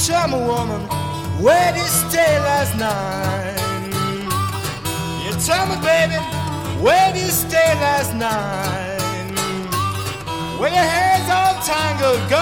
tell me, woman, where did you stay last night? You tell me, baby, where did you stay last night? Well, your hair's all tangled,